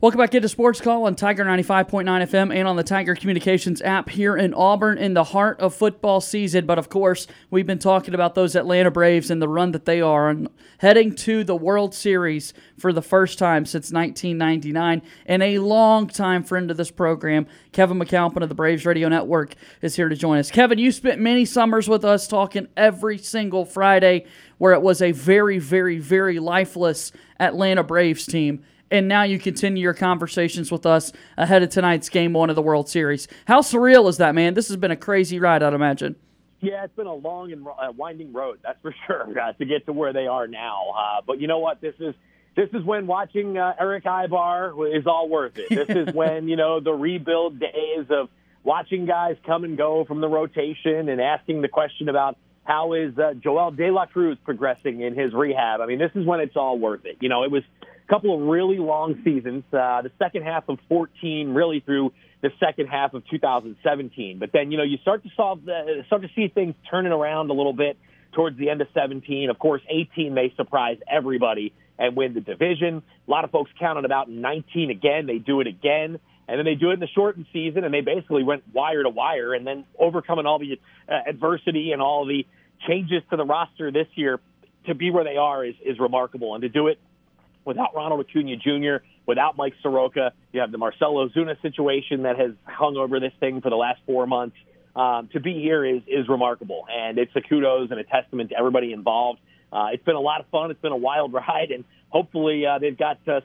Welcome back into Sports Call on Tiger 95.9 FM and on the Tiger Communications app here in Auburn in the heart of football season. But, of course, we've been talking about those Atlanta Braves and the run that they are on, heading to the World Series for the first time since 1999. And a long-time friend of this program, Kevin McAlpin of the Braves Radio Network, is here to join us. Kevin, you spent many summers with us talking every single Friday where it was a very, very, very lifeless Atlanta Braves team. And now you continue your conversations with us ahead of tonight's Game 1 of the World Series. How surreal is that, man? This has been a crazy ride, I'd imagine. Yeah, it's been a long and winding road, that's for sure, to get to where they are now. But you know what? This is when watching Eric Ibar is all worth it. This is when, the rebuild days of watching guys come and go from the rotation and asking the question about how is Joel De La Cruz progressing in his rehab. I mean, this is when it's all worth it. It was couple of really long seasons, the second half of 14 really through the second half of 2017. But then, you start to see things turning around a little bit towards the end of 17. Of course, 18, they surprise everybody and win the division. A lot of folks counted about 19 again. They do it again. And then they do it in the shortened season, and they basically went wire to wire. And then overcoming all the adversity and all the changes to the roster this year to be where they are is remarkable. And to do it without Ronald Acuna Jr., without Mike Soroka, you have the Marcell Ozuna situation that has hung over this thing for the last 4 months. To be here is remarkable, and it's a kudos and a testament to everybody involved. It's been a lot of fun. It's been a wild ride, and hopefully they've got 6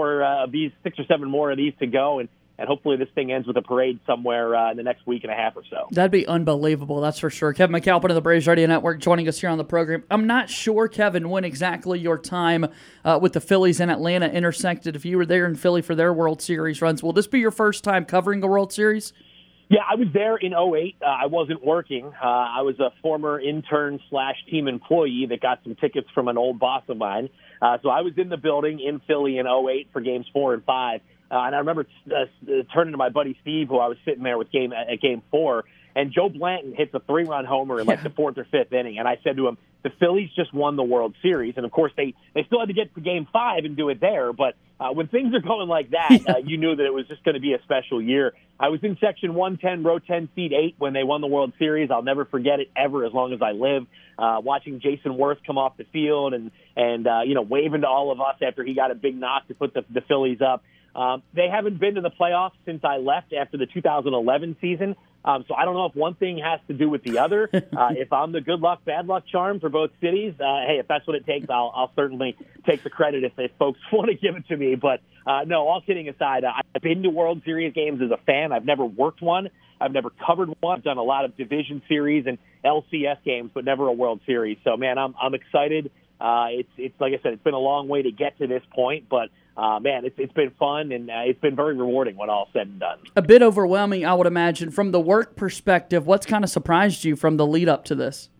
or 7 more of these to go, and hopefully this thing ends with a parade somewhere in the next week and a half or so. That'd be unbelievable, that's for sure. Kevin McAlpin of the Braves Radio Network joining us here on the program. I'm not sure, Kevin, when exactly your time with the Phillies in Atlanta intersected. If you were there in Philly for their World Series runs, will this be your first time covering a World Series? Yeah, I was there in 08. I wasn't working. I was a former intern/team employee that got some tickets from an old boss of mine. So I was in the building in Philly in 08 for games 4 and 5. And I remember turning to my buddy Steve, who I was sitting there with at game 4, and Joe Blanton hits a 3-run homer in the 4th or 5th inning. And I said to him, the Phillies just won the World Series. And, of course, they still had to get to game 5 and do it there. But when things are going like that, you knew that it was just going to be a special year. I was in Section 110, Row 10, Seat 8 when they won the World Series. I'll never forget it ever as long as I live. Watching Jason Worth come off the field and waving to all of us after he got a big knock to put the Phillies up. They haven't been to the playoffs since I left after the 2011 season. So I don't know if one thing has to do with the other. If I'm the good luck, bad luck charm for both cities, hey, if that's what it takes, I'll certainly take the credit if folks want to give it to me. But no, all kidding aside, I've been to World Series games as a fan. I've never worked one. I've never covered one. I've done a lot of division series and LCS games, but never a World Series. So, man, I'm excited. It's like I said, it's been a long way to get to this point, but man, it's been fun, and it's been very rewarding when all's said and done. A bit overwhelming, I would imagine. From the work perspective, what's kind of surprised you from the lead up to this?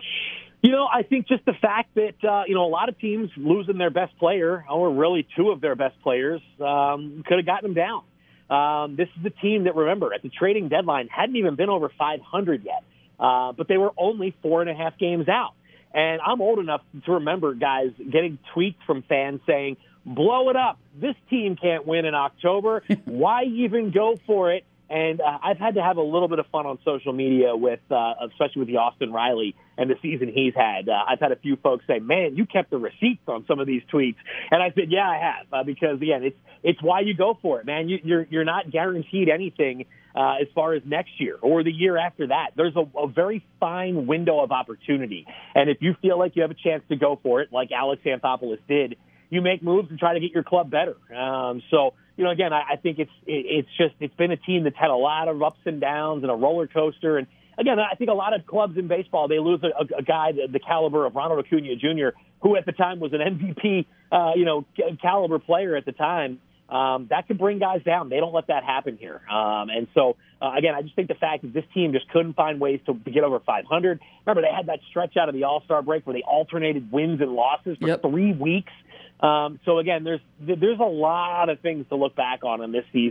I think just the fact that, a lot of teams losing their best player, or really 2 of their best players, could have gotten them down. This is a team that, remember, at the trading deadline, hadn't even been over 500 yet, but they were only 4.5 games out. And I'm old enough to remember, guys, getting tweets from fans saying, blow it up. This team can't win in October. Why even go for it? And I've had to have a little bit of fun on social media with, especially with the Austin Riley and the season he's had. I've had a few folks say, man, you kept the receipts on some of these tweets. And I said, yeah, I have, because, again, it's why you go for it, man. You're not guaranteed anything as far as next year or the year after that. There's a very fine window of opportunity. And if you feel like you have a chance to go for it, like Alex Anthopoulos did, you make moves and try to get your club better. Again, I think it's been a team that's had a lot of ups and downs and a roller coaster. And again, I think a lot of clubs in baseball, they lose a guy the caliber of Ronald Acuna Jr., who at the time was an MVP, caliber player at the time. That could bring guys down. They don't let that happen here. Again, I just think the fact that this team just couldn't find ways to get over 500. Remember, they had that stretch out of the All-Star break where they alternated wins and losses for 3 weeks. Again, there's a lot of things to look back on in this season.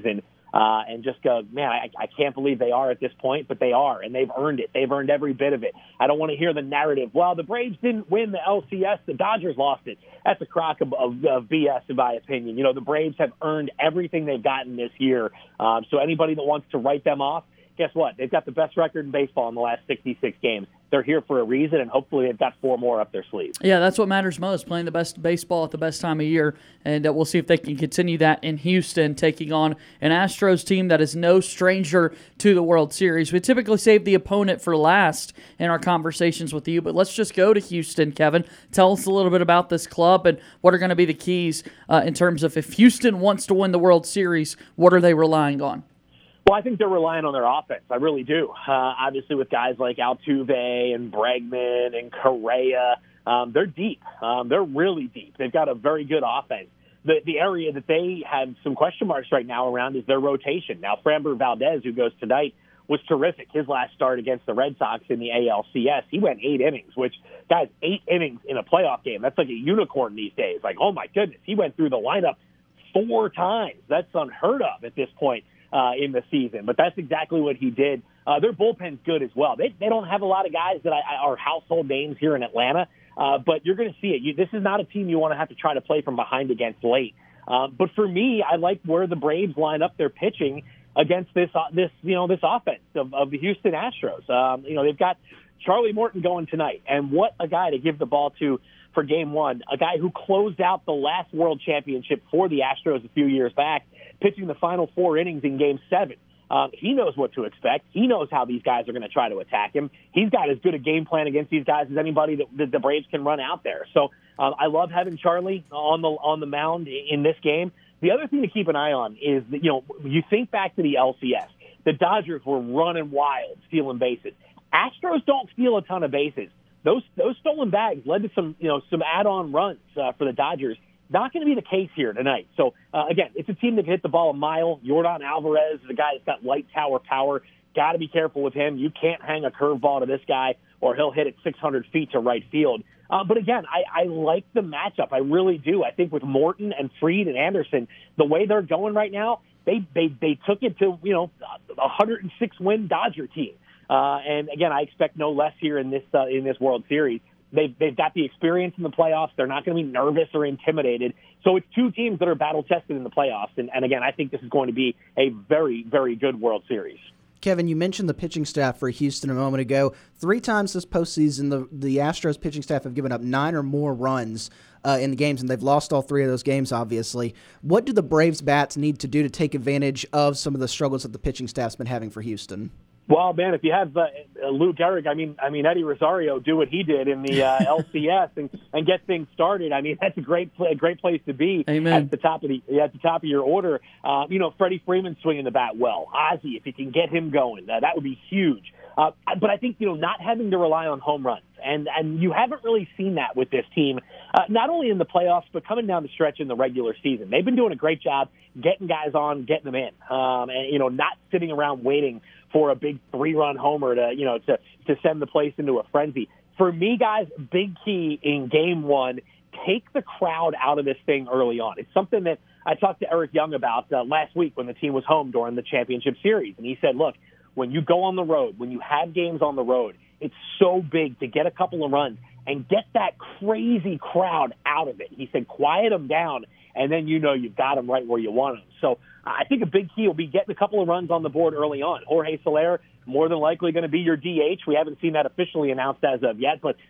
and just go, man, I can't believe they are at this point, but they are, and they've earned it. They've earned every bit of it. I don't want to hear the narrative, well, the Braves didn't win the LCS, the Dodgers lost it. That's a crock of BS, in my opinion. You know, the Braves have earned everything they've gotten this year. So anybody that wants to write them off, guess what? They've got the best record in baseball in the last 66 games. They're here for a reason, and hopefully they've got 4 more up their sleeve. Yeah, that's what matters most, playing the best baseball at the best time of year, and we'll see if they can continue that in Houston, taking on an Astros team that is no stranger to the World Series. We typically save the opponent for last in our conversations with you, but let's just go to Houston, Kevin. Tell us a little bit about this club and what are going to be the keys in terms of if Houston wants to win the World Series, what are they relying on? Well, I think they're relying on their offense. I really do. Obviously, with guys like Altuve and Bregman and Correa, they're deep. They're really deep. They've got a very good offense. The area that they have some question marks right now around is their rotation. Now, Framber Valdez, who goes tonight, was terrific. His last start against the Red Sox in the ALCS, he went 8 innings, which, guys, 8 innings in a playoff game, that's like a unicorn these days. Like, oh, my goodness, he went through the lineup 4 times. That's unheard of at this point in the season, but that's exactly what he did. Their bullpen's good as well. They don't have a lot of guys that are household names here in Atlanta, but you're going to see it. This is not a team you want to have to try to play from behind against late. But for me, I like where the Braves line up their pitching against this offense of the Houston Astros. They've got Charlie Morton going tonight, and what a guy to give the ball to for Game 1, a guy who closed out the last World Championship for the Astros a few years back, pitching the final 4 innings in Game 7. He knows what to expect. He knows how these guys are going to try to attack him. He's got as good a game plan against these guys as anybody that the Braves can run out there. So I love having Charlie on the mound in this game. The other thing to keep an eye on is that, you think back to the LCS. The Dodgers were running wild, stealing bases. Astros don't steal a ton of bases. Those stolen bags led to some add-on runs for the Dodgers. Not going to be the case here tonight. So, again, it's a team that can hit the ball a mile. Yordan Alvarez is a guy that's got light tower power. Got to be careful with him. You can't hang a curveball to this guy or he'll hit it 600 feet to right field. But, again, I like the matchup. I really do. I think with Morton and Fried and Anderson, the way they're going right now, they took it to, a 106-win Dodger team. And, again, I expect no less here in this World Series. They've got the experience in the playoffs. They're not going to be nervous or intimidated. So it's 2 teams that are battle-tested in the playoffs. And again, I think this is going to be a very, very good World Series. Kevin, you mentioned the pitching staff for Houston a moment ago. 3 times this postseason, the Astros pitching staff have given up 9 or more runs in the games, and they've lost all 3 of those games, obviously. What do the Braves bats need to do to take advantage of some of the struggles that the pitching staff's been having for Houston? Well, man, if you have Lou Gehrig, I mean Eddie Rosario do what he did in the LCS and get things started. I mean, that's a great place to be. Amen. At the top of your order. Freddie Freeman swinging the bat well. Ozzie, if you can get him going, that would be huge. But I think not having to rely on home runs, and you haven't really seen that with this team, not only in the playoffs but coming down the stretch in the regular season. They've been doing a great job getting guys on, getting them in, and not sitting around waiting for a big 3-run homer to send the place into a frenzy. For me, guys, big key in Game 1, take the crowd out of this thing early on. It's something that I talked to Eric Young about last week when the team was home during the championship series, and he said, look, when you go on the road, when you have games on the road, it's so big to get a couple of runs and get that crazy crowd out of it. He said, quiet them down, and then you've got them right where you want them. So I think a big key will be getting a couple of runs on the board early on. Jorge Soler, more than likely going to be your DH. We haven't seen that officially announced as of yet, but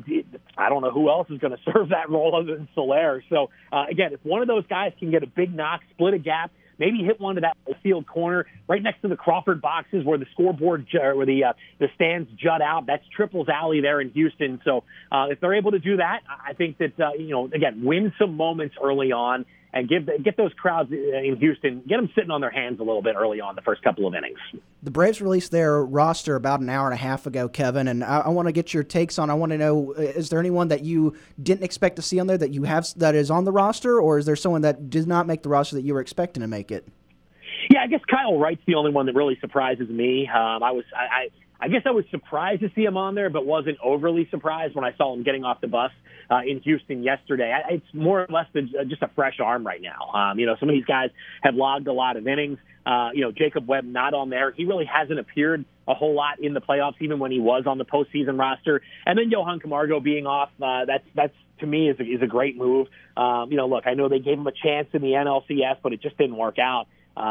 I don't know who else is going to serve that role other than Soler. So again, if one of those guys can get a big knock, split a gap, maybe hit one to that field corner right next to the Crawford boxes where the scoreboard where the stands jut out. That's Triple's alley there in Houston. So if they're able to do that, I think that again, win some moments early on and get those crowds in Houston, get them sitting on their hands a little bit early on the first couple of innings. The Braves released their roster about an hour and a half ago, Kevin, and I want to get your takes on. I want to know, is there anyone that you didn't expect to see on there that you have that is on the roster, or is there someone that did not make the roster that you were expecting to make it? Yeah, I guess Kyle Wright's the only one that really surprises me. I guess I was surprised to see him on there, but wasn't overly surprised when I saw him getting off the bus in Houston yesterday. It's more or less just a fresh arm right now. Some of these guys have logged a lot of innings. Jacob Webb not on there. He really hasn't appeared a whole lot in the playoffs, even when he was on the postseason roster. And then Johan Camargo being off, that's to me is a great move. Look, I know they gave him a chance in the NLCS, but it just didn't work out.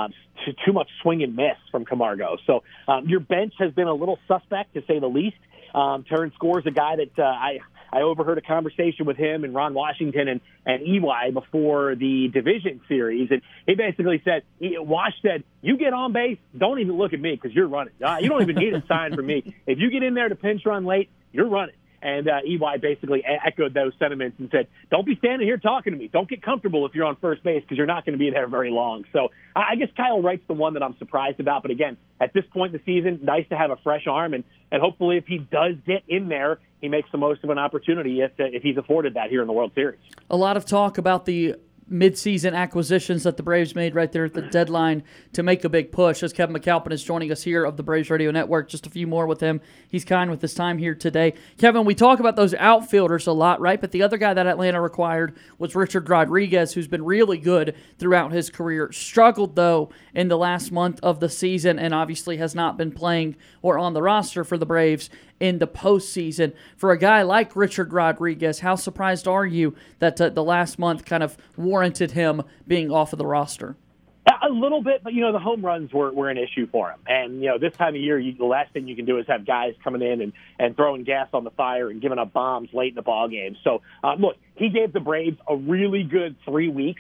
Too much swing and miss from Camargo. So your bench has been a little suspect, to say the least. Terrence Score's a guy that I overheard a conversation with him and Ron Washington and EY before the division series, and he basically said, Wash said, you get on base, don't even look at me because you're running. You don't even need a sign from me. If you get in there to pinch run late, you're running. And EY basically echoed those sentiments and said, don't be standing here talking to me. Don't get comfortable if you're on first base because you're not going to be there very long. So I guess Kyle Wright's the one that I'm surprised about. But again, at this point in the season, nice to have a fresh arm. And hopefully if he does get in there, he makes the most of an opportunity if he's afforded that here in the World Series. A lot of talk about the midseason acquisitions that the Braves made right there at the deadline to make a big push. As Kevin McAlpin is joining us here of the Braves Radio Network, just a few more with him. He's kind with his time here today. Kevin, we talk about those outfielders a lot, right? But the other guy that Atlanta required was Richard Rodriguez, who's been really good throughout his career. Struggled, though, in the last month of the season and obviously has not been playing or on the roster for the Braves in the postseason. For a guy like Richard Rodriguez, how surprised are you that the last month kind of warranted him being off of the roster? A little bit, but, the home runs were an issue for him. And, this time of year, the last thing you can do is have guys coming in and throwing gas on the fire and giving up bombs late in the ball game. So, look, he gave the Braves a really good 3 weeks.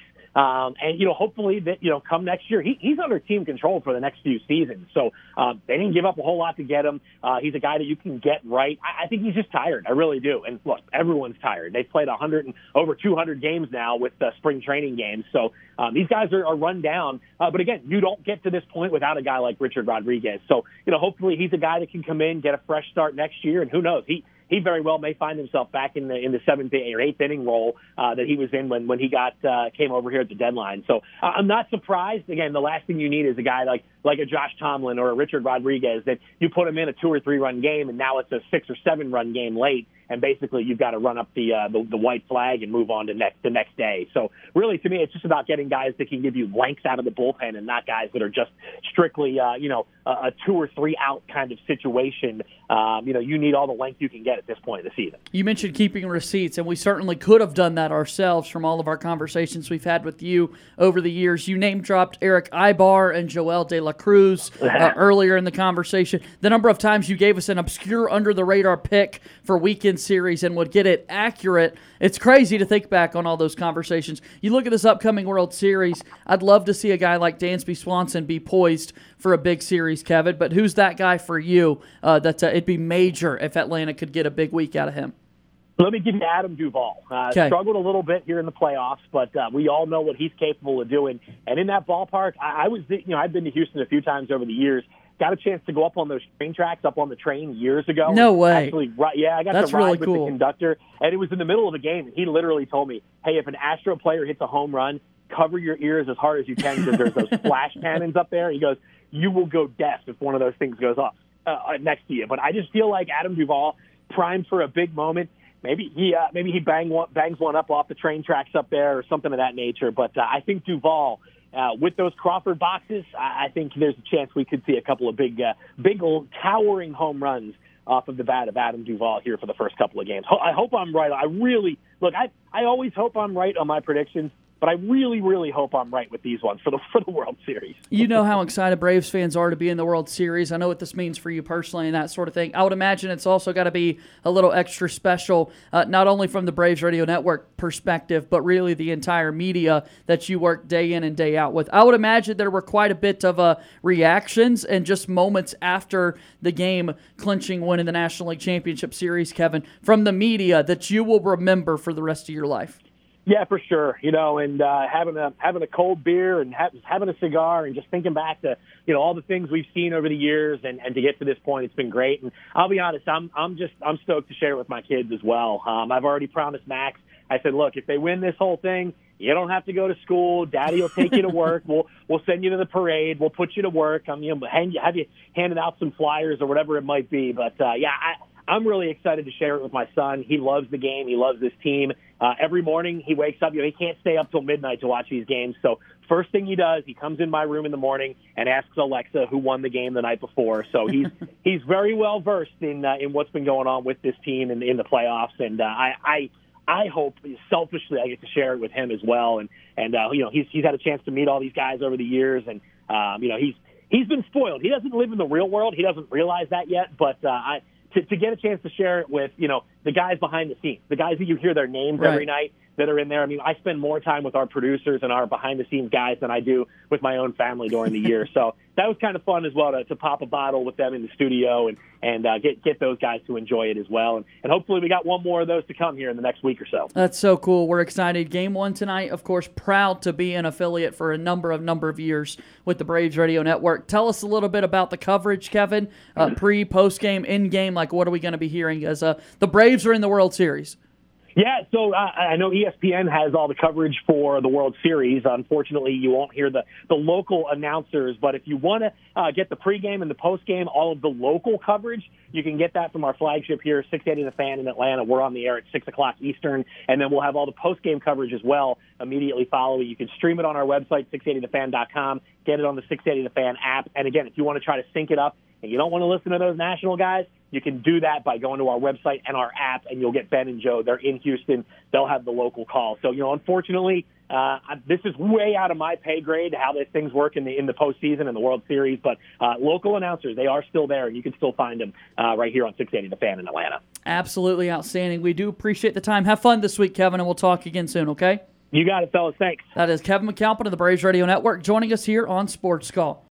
Hopefully that, come next year, he's under team control for the next few seasons. So they didn't give up a whole lot to get him. He's a guy that you can get right. I think he's just tired. I really do. And look, everyone's tired. They've played over 200 games now with spring training games. So these guys are run down. But again, you don't get to this point without a guy like Richard Rodriguez. So, hopefully he's a guy that can come in, get a fresh start next year. And who knows, he very well may find himself back in the seventh or eighth inning role that he was in when he came over here at the deadline. So I'm not surprised. Again, the last thing you need is a guy like a Josh Tomlin or a Richard Rodriguez that you put him in a 2 or 3 run game and now it's a 6 or 7 run game late. And basically, you've got to run up the white flag and move on to the next day. So really, to me, it's just about getting guys that can give you length out of the bullpen and not guys that are just strictly, a 2 or 3 out kind of situation. You need all the length you can get at this point in the season. You mentioned keeping receipts, and we certainly could have done that ourselves from all of our conversations we've had with you over the years. You name-dropped Eric Ibar and Joel De La Cruz earlier in the conversation. The number of times you gave us an obscure under-the-radar pick for weekend series and would get it accurate. It's crazy to think back on all those conversations. You look at this upcoming World Series, I'd love to see a guy like Dansby Swanson be poised for a big series, Kevin, but who's that guy for you it'd be major if Atlanta could get a big week out of him? Let me give you Adam Duvall. Struggled a little bit here in the playoffs, but we all know what he's capable of doing. And in that ballpark, I've been to Houston a few times over the years. Got a chance to go up on those train tracks, up on the train years ago. No way. Actually, I got That's to ride really with cool. the conductor, and it was in the middle of a game. And he literally told me, hey, if an Astro player hits a home run, cover your ears as hard as you can because there's those flash cannons up there. He goes, you will go deaf if one of those things goes off next to you. But I just feel like Adam Duvall, primed for a big moment. Maybe he bangs one up off the train tracks up there or something of that nature. But I think Duvall, with those Crawford boxes, I think there's a chance we could see a couple of big old towering home runs off of the bat of Adam Duvall here for the first couple of games. I hope I'm right. I always hope I'm right on my predictions, but I really, really hope I'm right with these ones for the World Series. You know how excited Braves fans are to be in the World Series. I know what this means for you personally and that sort of thing. I would imagine it's also got to be a little extra special, not only from the Braves Radio Network perspective, but really the entire media that you work day in and day out with. I would imagine there were quite a bit of reactions and just moments after the game clinching win in the National League Championship Series, Kevin, from the media that you will remember for the rest of your life. Yeah, for sure. And having a cold beer and having a cigar and just thinking back to all the things we've seen over the years and to get to this point, it's been great. And I'll be honest, I'm stoked to share it with my kids as well. I've already promised Max I said, look, if they win this whole thing, you don't have to go to school. Daddy will take you to work. We'll send you to the parade. We'll put you to work. Have you handed out some flyers or whatever it might be. But I'm really excited to share it with my son. He loves the game. He loves this team. Every morning he wakes up. He can't stay up till midnight to watch these games. So first thing he does, he comes in my room in the morning and asks Alexa who won the game the night before. So he's very well versed in what's been going on with this team in the playoffs. And I hope selfishly I get to share it with him as well. And he's had a chance to meet all these guys over the years, and he's been spoiled. He doesn't live in the real world. He doesn't realize that yet. But to get a chance to share it with the guys behind the scenes, the guys that you hear their names every night that are in there. I mean, I spend more time with our producers and our behind-the-scenes guys than I do with my own family during the year. So that was kind of fun as well to pop a bottle with them in the studio and get those guys to enjoy it as well. And hopefully we got one more of those to come here in the next week or so. That's so cool. We're excited. Game 1 tonight, of course, proud to be an affiliate for a number of years with the Braves Radio Network. Tell us a little bit about the coverage, Kevin, pre, post-game, in-game. Like, what are we going to be hearing as the Braves are in the World Series? Yeah, so I know ESPN has all the coverage for the World Series. Unfortunately, you won't hear the local announcers, but if you want to get the pregame and the postgame, all of the local coverage, you can get that from our flagship here, 680 The Fan in Atlanta. We're on the air at 6 o'clock Eastern, and then we'll have all the postgame coverage as well immediately following. You can stream it on our website, 680thefan.com, get it on the 680 The Fan app, and again, if you want to try to sync it up and you don't want to listen to those national guys, you can do that by going to our website and our app, and you'll get Ben and Joe. They're in Houston. They'll have the local call. So, unfortunately, this is way out of my pay grade, how these things work in the postseason and the World Series. But local announcers, they are still there, and you can still find them right here on 680 The Fan in Atlanta. Absolutely outstanding. We do appreciate the time. Have fun this week, Kevin, and we'll talk again soon, okay? You got it, fellas. Thanks. That is Kevin McAlpin of the Braves Radio Network joining us here on Sports Call.